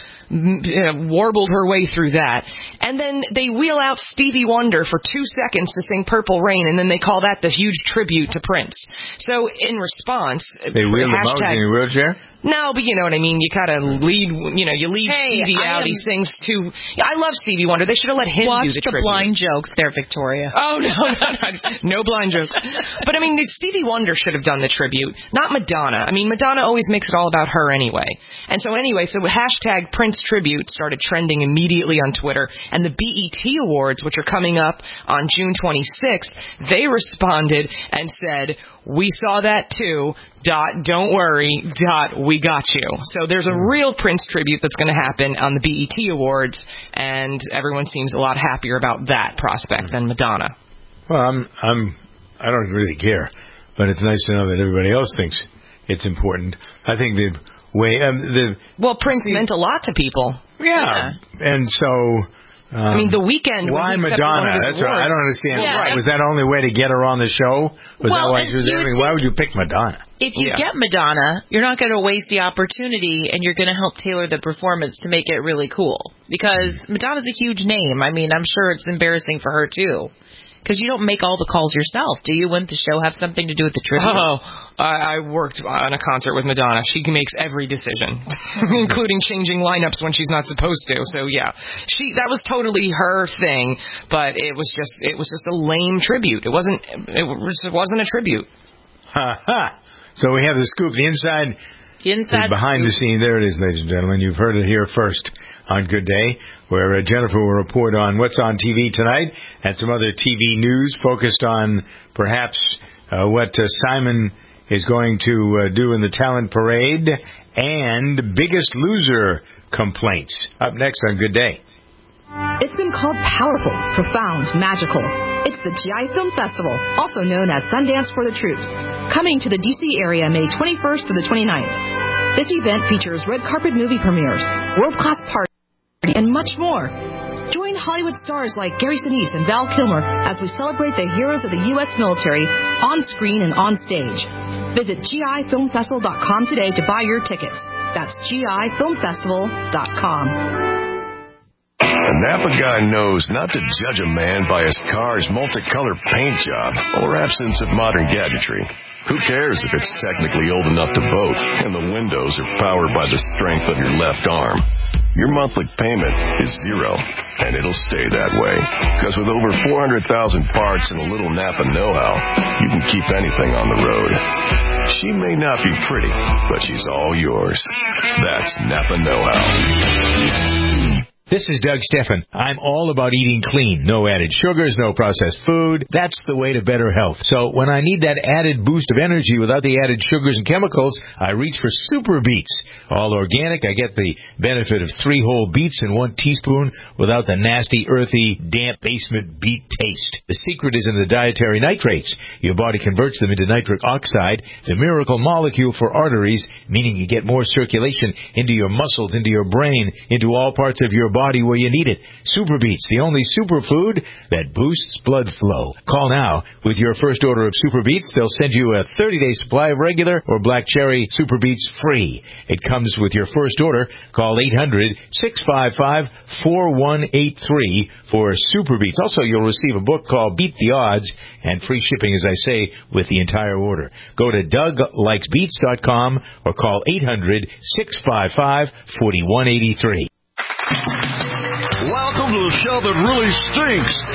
D: uh, warbled her way through that. And then they wheel out Stevie Wonder for two seconds to sing Purple Rain, and then they call that the huge tribute to Prince. So in response,
B: They wheeled him out
D: hashtag,
B: in a wheelchair?
D: no, but you know what I mean. You gotta lead, you know, you leave
C: Hey,
D: Stevie
C: I
D: out.
C: am-
D: He sings too. I love Stevie Wonder. They should have let him
C: Watch
D: do the,
C: the
D: tribute.
C: blind jokes there, Victoria.
D: Oh, no, no, no, no blind jokes. But, I mean, Stevie Wonder should have done the tribute, not Madonna. I mean, Madonna always makes it all about her anyway. And so, anyway, so hashtag Prince Tribute started trending immediately on Twitter. And the B E T Awards, which are coming up on June twenty-sixth, they responded and said, we saw that too, dot, don't worry, dot, we got you. So there's a real Prince tribute that's going to happen on the B E T Awards, and everyone seems a lot happier about that prospect than Madonna.
B: Well, I'm, I'm, I don't really care, but it's nice to know that everybody else thinks it's important. I think the way, um, the...
D: Well, Prince see, meant a lot to people.
B: Yeah, yeah. And so... Um,
D: I mean, The Weeknd.
B: Why Madonna? That's right. I don't understand.
C: Yeah,
B: why. Was that the only way to get her on the show? Was
C: well,
B: that why she was there? I mean, why would you pick Madonna?
C: If you
B: yeah.
C: get Madonna, you're not going to waste the opportunity, and you're going to help tailor the performance to make it really cool. Because Madonna's a huge name. I mean, I'm sure it's embarrassing for her, too. Because you don't make all the calls yourself, do you? Wouldn't the show have something to do with the tribute?
D: Oh, I, I worked on a concert with Madonna. She makes every decision, including changing lineups when she's not supposed to. So yeah, she that was totally her thing. But it was just it was just a lame tribute. It wasn't it was it wasn't a tribute.
B: Ha ha! So we have the scoop, the inside,
C: the inside,
B: the behind the scene. There it is, ladies and gentlemen. You've heard it here first on Good Day, where uh, Jennifer will report on what's on T V tonight and some other T V news focused on perhaps uh, what uh, Simon is going to uh, do in the talent parade and Biggest Loser complaints. Up next on Good Day.
G: It's been called powerful, profound, magical. It's the G I Film Festival, also known as Sundance for the Troops, coming to the D C area May twenty-first to the twenty-ninth. This event features red carpet movie premieres, world-class parties, and much more. Join Hollywood stars like Gary Sinise and Val Kilmer as we celebrate the heroes of the U S military on screen and on stage. Visit G I film festival dot com today to buy your tickets. That's G I film festival dot com.
J: A Napa guy knows not to judge a man by his car's multicolored paint job or absence of modern gadgetry. Who cares if it's technically old enough to vote and the windows are powered by the strength of your left arm? Your monthly payment is zero, and it'll stay that way. Because with over four hundred thousand parts and a little Napa know-how, you can keep anything on the road. She may not be pretty, but she's all yours. That's Napa know-how.
B: This is Doug Steffen. I'm all about eating clean. No added sugars, no processed food. That's the way to better health. So when I need that added boost of energy without the added sugars and chemicals, I reach for Super Beets. All organic, I get the benefit of three whole beets in one teaspoon without the nasty, earthy, damp basement beet taste. The secret is in the dietary nitrates. Your body converts them into nitric oxide, the miracle molecule for arteries, meaning you get more circulation into your muscles, into your brain, into all parts of your body. body where you need it. Super Beets, the only superfood that boosts blood flow. Call now. With your first order of Super Beets, they'll send you a thirty-day supply of regular or black cherry Super Beets free. It comes with your first order. Call eight hundred, six five five, four one eight three for Super Beets. Also, you'll receive a book called Beat the Odds and free shipping, as I say, with the entire order. Go to Doug Likes Beets dot com or call eight hundred, six five five, four one eight three.
K: Welcome to the show that really stinks. Odor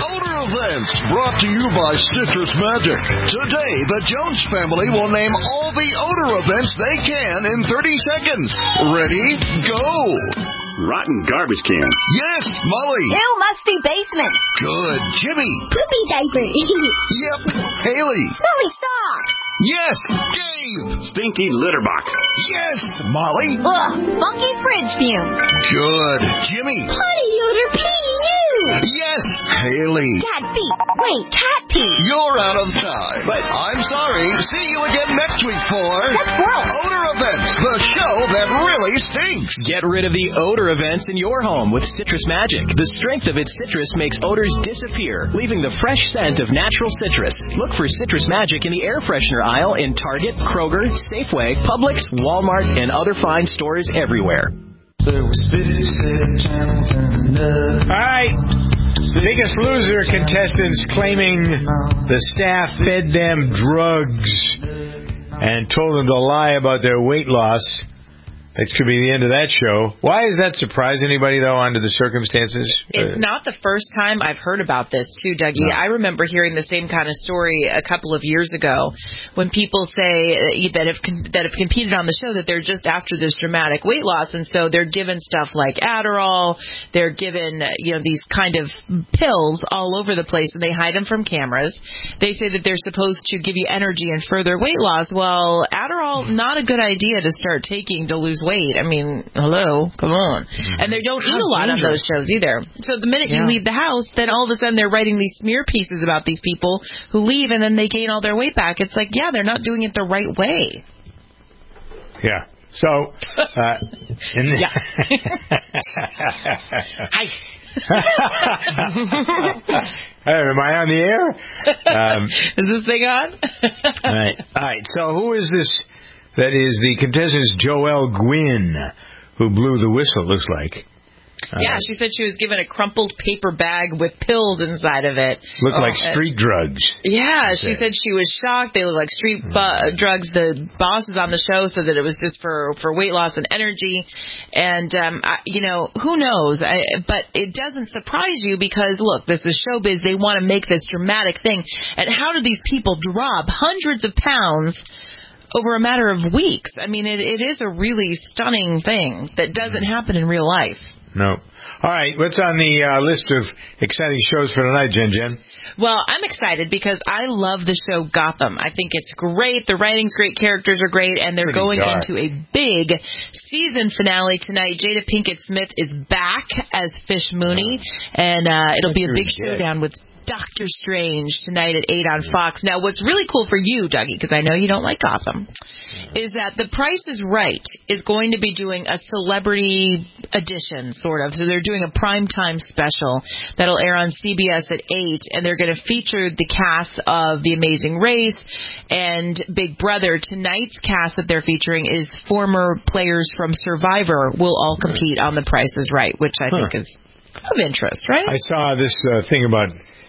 K: Events, brought to you by Citrus Magic. Today, the Jones family will name all the odor events they can in thirty seconds. Ready? Go!
L: Rotten garbage can.
K: Yes, Molly.
M: Ew, musty basement.
K: Good. Jimmy.
M: Poopy diaper.
K: Yep. Haley.
M: Silly socks.
K: Yes, Gabe.
L: Stinky litter box.
K: Yes, Molly.
M: Ugh, funky fridge fumes.
K: Good. Jimmy.
M: Potty odor P U.
K: Yes, Haley.
M: Cat feet. Wait, cat pee.
K: You're out of time. But I'm sorry. See you again next week for
M: That's gross.
K: Odor Events, the show that really stinks.
N: Get rid of the odor events in your home with Citrus Magic. The strength of its citrus makes odors disappear, leaving the fresh scent of natural citrus. Look for Citrus Magic in the air freshener aisle in Target, Kroger, Safeway, Publix, Walmart, and other fine stores everywhere.
O: There was fifty-seven channels and another.
B: All right. Biggest Loser contestants claiming the staff fed them drugs and told them to lie about their weight loss. That could be the end of that show. Why does that surprise anybody, though, under the circumstances?
C: It's not the first time I've heard about this, too, Dougie. No. I remember hearing the same kind of story a couple of years ago when people say that have that have competed on the show that they're just after this dramatic weight loss, and so they're given stuff like Adderall, they're given, you know, these kind of pills all over the place, and they hide them from cameras. They say that they're supposed to give you energy and further weight loss. Well, Adderall, not a good idea to start taking to lose weight. I mean, hello, come on. Mm-hmm. And they don't How eat a lot dangerous. on those shows either. So the minute yeah. you leave the house, then all of a sudden they're writing these smear pieces about these people who leave and then they gain all their weight back. It's like, yeah, they're not doing it the right way.
B: Yeah. So, uh, in the
C: yeah. Hi.
B: Hey, am I on the air? Um,
C: is this thing on?
B: all right. All right. So who is this? That is the contestant Joelle Gwynn, who blew the whistle, looks like.
C: Yeah, uh, she said she was given a crumpled paper bag with pills inside of it.
B: Looked oh, like street uh, drugs.
C: Yeah, she said she was shocked. They looked like street bu- drugs. The bosses on the show said that it was just for, for weight loss and energy. And, um, I, you know, who knows? I, but it doesn't surprise you because, look, this is showbiz. They want to make this dramatic thing. And how do these people drop hundreds of pounds over a matter of weeks? I mean, it, it is a really stunning thing that doesn't happen in real life.
B: No. All right, what's on the uh, list of exciting shows for tonight, Jen Jen?
C: Well, I'm excited because I love the show Gotham. I think it's great. The writing's great, characters are great, and they're Pretty going dark. into a big season finale tonight. Jada Pinkett Smith is back as Fish Mooney, and uh, it'll be a big showdown with Doctor Strange tonight at eight on Fox. Now, what's really cool for you, Dougie, because I know you don't like Gotham, is that The Price is Right is going to be doing a celebrity edition, sort of. So they're doing a primetime special that'll air on C B S at eight, and they're going to feature the cast of The Amazing Race and Big Brother. Tonight's cast that they're featuring is former players from Survivor will all compete on The Price is Right, which I huh. think is of interest, right?
B: I saw this uh, thing about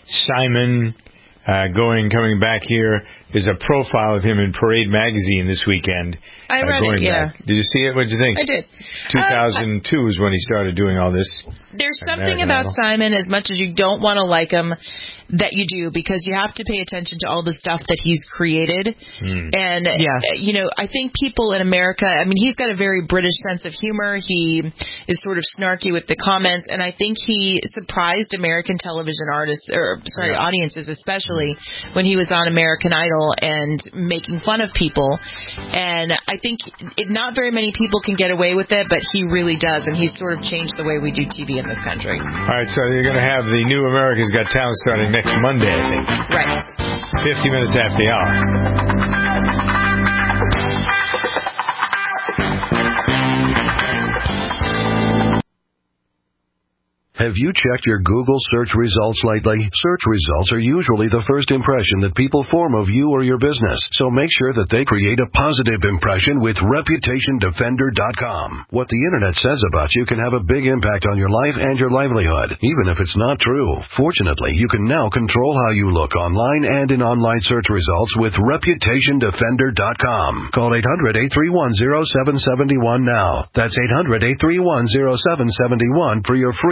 B: Simon uh, going, coming back here. There's a profile of him in Parade magazine this weekend.
C: I read
B: uh, going
C: it, yeah.
B: Back. Did you see it? What did you think?
C: I did.
B: two thousand two uh, I, is when he started doing all this.
C: There's something American about Idol. Simon, as much as you don't want to like him, that you do, because you have to pay attention to all the stuff that he's created. Mm. And, yes. you know, I think people in America, I mean, he's got a very British sense of humor. He is sort of snarky with the comments, and I think he surprised American television artists, or, sorry, yeah. audiences especially, when he was on American Idol and making fun of people. And I think it, not very many people can get away with it, but he really does, and he's sort of changed the way we do T V in this country.
B: All right, so you're going to have the new America's Got Talent starting next Monday, I think.
C: Right.
B: fifty minutes after the hour.
A: Have you checked your Google search results lately? Search results are usually the first impression that people form of you or your business, so make sure that they create a positive impression with Reputation Defender dot com. What the Internet says about you can have a big impact on your life and your livelihood, even if it's not true. Fortunately, you can now control how you look online and in online search results with Reputation Defender dot com. Call eight hundred, eight three one, zero seven seven one now. That's eight hundred, eight three one, zero seven seven one for your free Reputation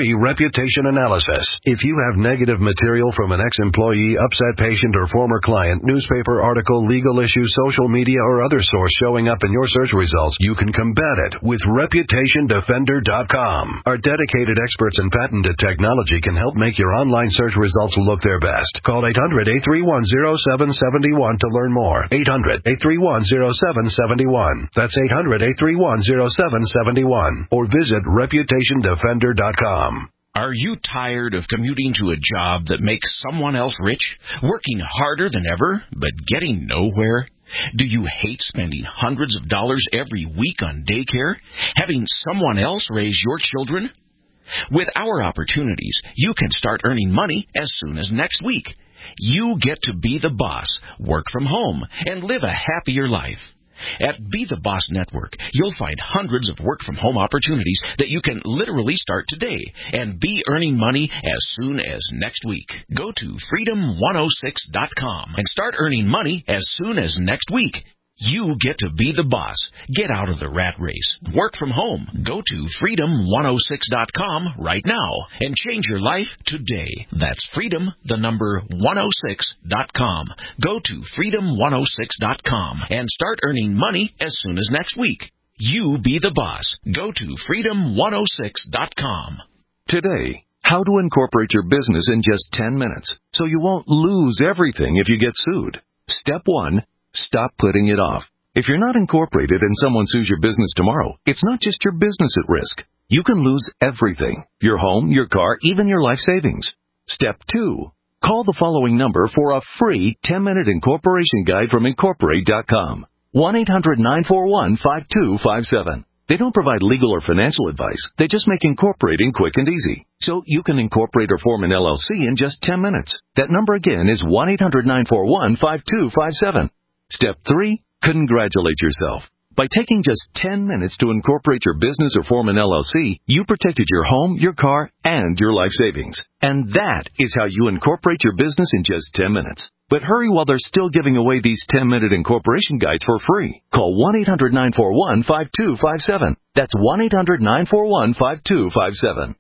A: reputation analysis. If you have negative material from an ex-employee, upset patient, or former client, newspaper article, legal issue, social media, or other source showing up in your search results, you can combat it with reputation defender dot com. Our dedicated experts in patented technology can help make your online search results look their best. Call eight hundred, eight three one, zero seven seven one to learn more. eight hundred, eight three one, zero seven seven one. That's eight hundred, eight three one, zero seven seven one. Or visit reputation defender dot com.
F: Are you tired of commuting to a job that makes someone else rich, working harder than ever, but getting nowhere? Do you hate spending hundreds of dollars every week on daycare, having someone else raise your children? With our opportunities, you can start earning money as soon as next week. You get to be the boss, work from home, and live a happier life. At Be the Boss Network, you'll find hundreds of work-from-home opportunities that you can literally start today and be earning money as soon as next week. Go to freedom one oh six dot com and start earning money as soon as next week. You get to be the boss. Get out of the rat race. Work from home. Go to freedom one oh six dot com right now and change your life today. That's freedom, the number one oh six dot com. Go to freedom one oh six dot com and start earning money as soon as next week. You be the boss. Go to freedom one oh six dot com.
P: Today, how to incorporate your business in just ten minutes so you won't lose everything if you get sued. Step one. Stop putting it off. If you're not incorporated and someone sues your business tomorrow, it's not just your business at risk. You can lose everything. Your home, your car, even your life savings. Step two. Call the following number for a free ten-minute incorporation guide from incorporate dot com. one eight hundred nine four one five two five seven. They don't provide legal or financial advice. They just make incorporating quick and easy. So you can incorporate or form an L L C in just ten minutes. That number again is one eight hundred nine four one five two five seven. Step three, congratulate yourself. By taking just ten minutes to incorporate your business or form an L L C, you protected your home, your car, and your life savings. And that is how you incorporate your business in just ten minutes. But hurry while they're still giving away these ten-minute incorporation guides for free. Call one eight hundred nine four one five two five seven. That's one eight hundred nine four one five two five seven.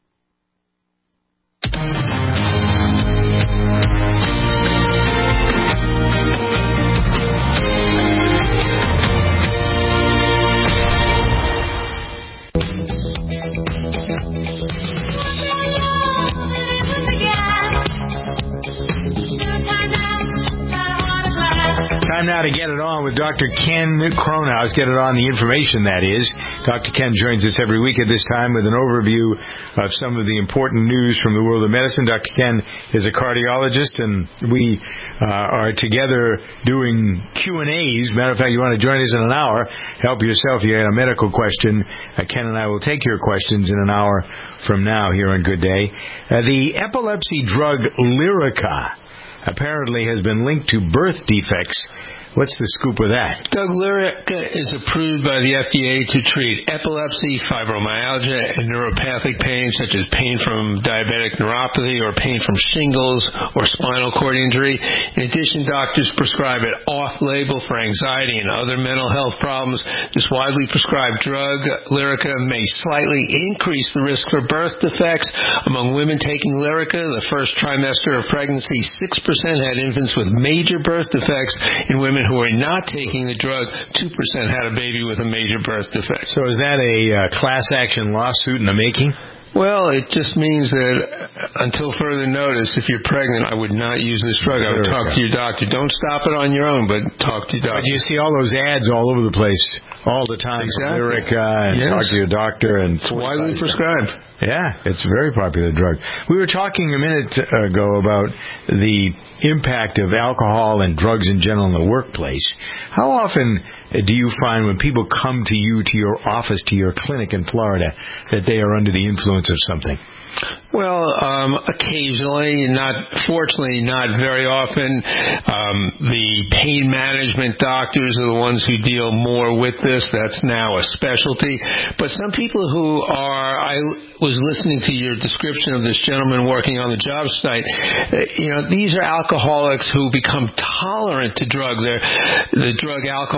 B: Time now to get it on with Doctor Ken Kronhaus. Get it on, the information, that is. Doctor Ken joins us every week at this time with an overview of some of the important news from the world of medicine. Doctor Ken is a cardiologist, and we uh, are together doing Q and A's. Matter of fact, you want to join us in an hour, help yourself. You got a medical question. Uh, Ken and I will take your questions in an hour from now here on Good Day. Uh, the epilepsy drug Lyrica apparently has been linked to birth defects. What's the scoop with that?
Q: Doug, Lyrica is approved by the F D A to treat epilepsy, fibromyalgia, and neuropathic pain, such as pain from diabetic neuropathy or pain from shingles or spinal cord injury. In addition, doctors prescribe it off-label for anxiety and other mental health problems. This widely prescribed drug, Lyrica, may slightly increase the risk for birth defects. Among women taking Lyrica, the first trimester of pregnancy, six percent had infants with major birth defects. In women who are not taking the drug, two percent had a baby with a major birth defect.
B: So is that a uh, class action lawsuit in the making?
Q: Well, it just means that until further notice, if you're pregnant, I would not use this drug. I would talk to your doctor. Don't stop it on your own, but talk to your doctor.
B: But you see all those ads all over the place all the time.
Q: Exactly.
B: Lyrica, and
Q: yes.
B: talk to your doctor. And
Q: it's widely prescribed.
B: Yeah, it's a very popular drug. We were talking a minute ago about the impact of alcohol and drugs in general in the workplace. How often do you find when people come to you, to your office, to your clinic in Florida, that they are under the influence of something?
Q: Well, um, occasionally, not fortunately, not very often. Um, the pain management doctors are the ones who deal more with this. That's now a specialty. But some people who are, I was listening to your description of this gentleman working on the job site. You know, these are alcoholics who become tolerant to drug. They're, the drug alcohol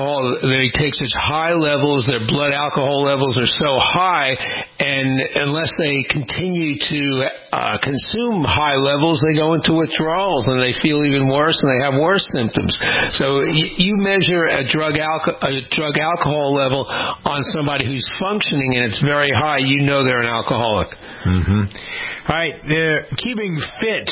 Q: they take such high levels, their blood alcohol levels are so high, and unless they continue to uh, consume high levels, they go into withdrawals and they feel even worse and they have worse symptoms. So you, you measure a drug, alco- a drug alcohol level on somebody who's functioning and it's very high, you know they're an alcoholic.
B: Mm-hmm. All right, uh, keeping fit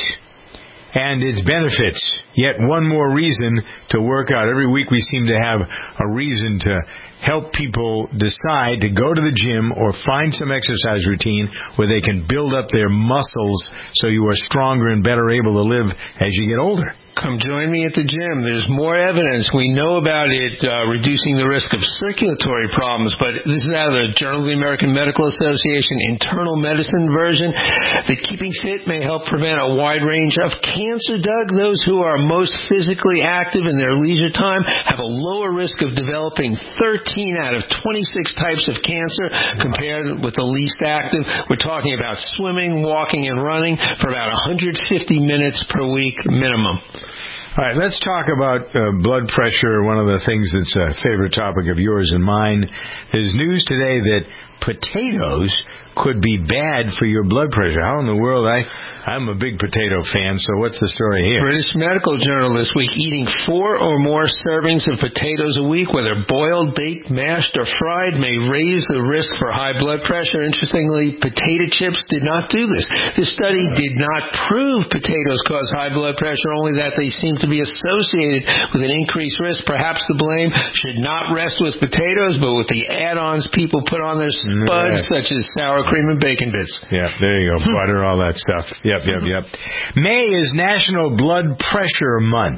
B: and its benefits. Yet one more reason to work out. Every week we seem to have a reason to help people decide to go to the gym or find some exercise routine where they can build up their muscles so you are stronger and better able to live as you get older.
Q: Come join me at the gym. There's more evidence. We know about it uh, reducing the risk of circulatory problems, but this is out of the Journal of the American Medical Association internal medicine version. That keeping fit may help prevent a wide range of cancer, Doug. Those who are most physically active in their leisure time have a lower risk of developing thirteen out of twenty-six types of cancer compared with the least active. We're talking about swimming, walking, and running for about one hundred fifty minutes per week minimum.
B: All right, let's talk about uh, blood pressure, one of the things that's a favorite topic of yours and mine. There's news today that potatoes could be bad for your blood pressure. How in the world? I, I'm a big potato fan, so what's the story here?
Q: British Medical Journal this week, eating four or more servings of potatoes a week, whether boiled, baked, mashed, or fried, may raise the risk for high blood pressure. Interestingly, potato chips did not do this. This study did not prove potatoes cause high blood pressure, only that they seem to be associated with an increased risk. Perhaps the blame should not rest with potatoes, but with the add-ons people put on their spuds, such as sour cream and bacon bits.
B: Yeah, there you go. Butter, all that stuff. Yep, yep, yep. May is National Blood Pressure Month.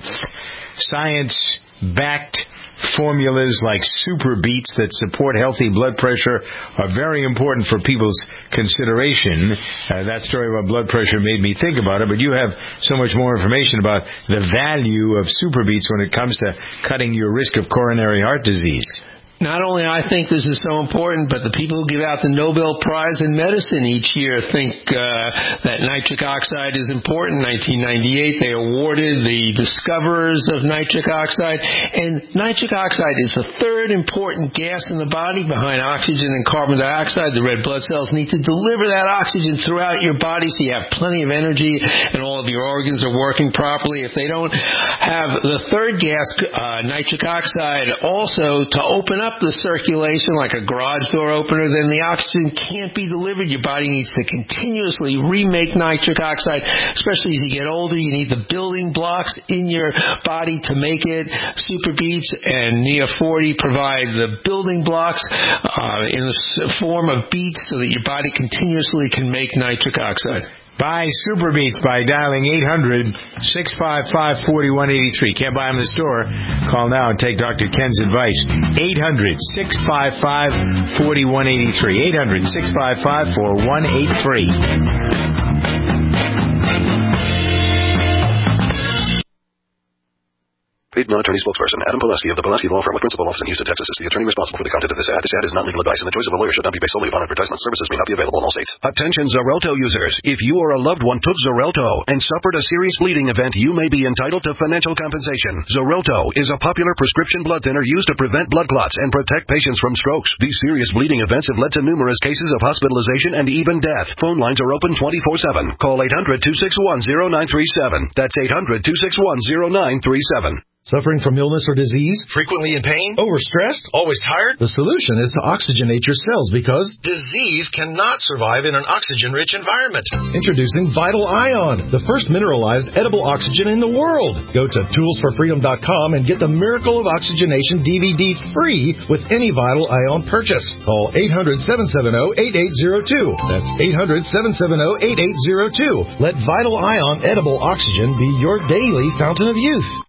B: Science-backed formulas like Super Beats that support healthy blood pressure are very important for people's consideration. Uh, that story about blood pressure made me think about it, but you have so much more information about the value of Super Beats when it comes to cutting your risk of coronary heart disease.
Q: Not only I think this is so important, but the people who give out the Nobel Prize in Medicine each year think uh, that nitric oxide is important. In nineteen ninety-eight, they awarded the discoverers of nitric oxide. And nitric oxide is the third important gas in the body behind oxygen and carbon dioxide. The red blood cells need to deliver that oxygen throughout your body so you have plenty of energy and all of your organs are working properly. If they don't have the third gas, uh, nitric oxide, also to open up the circulation like a garage door opener, then the oxygen can't be delivered. Your body needs to continuously remake nitric oxide, especially as you get older. You need the building blocks in your body to make it. Super Beats and Nea forty provide the building blocks uh, in the form of beets so that your body continuously can make nitric oxide.
B: Buy Super Beats by dialing eight hundred, six five five, four one eight three. Can't buy them in the store. Call now and take Doctor Ken's advice. eight hundred, six five five, four one eight three. eight hundred, six five five, four one eight three.
A: Paid non-attorney spokesperson Adam Pulaski of the Pulaski Law Firm with principal office in Houston, Texas is the attorney responsible for the content of this ad. This ad is not legal advice, and the choice of a lawyer should not be based solely upon advertisement. Services may not be available in all states. Attention Xarelto users. If you or a loved one took Xarelto and suffered a serious bleeding event, you may be entitled to financial compensation. Xarelto is a popular prescription blood thinner used to prevent blood clots and protect patients from strokes. These serious bleeding events have led to numerous cases of hospitalization and even death. Phone lines are open twenty-four seven. Call eight hundred, two six one, zero nine three seven. That's eight hundred, two six one, zero nine three seven.
R: Suffering from illness or disease?
S: Frequently in pain? Overstressed? Always tired?
R: The solution is to oxygenate your cells because
S: disease cannot survive in an oxygen-rich environment.
R: Introducing Vital Ion, the first mineralized edible oxygen in the world. Go to tools for freedom dot com and get the Miracle of Oxygenation D V D free with any Vital Ion purchase. Call eight hundred, seven seven zero, eight eight zero two. That's eight hundred, seven seven zero, eight eight zero two. Let Vital Ion edible oxygen be your daily fountain of youth.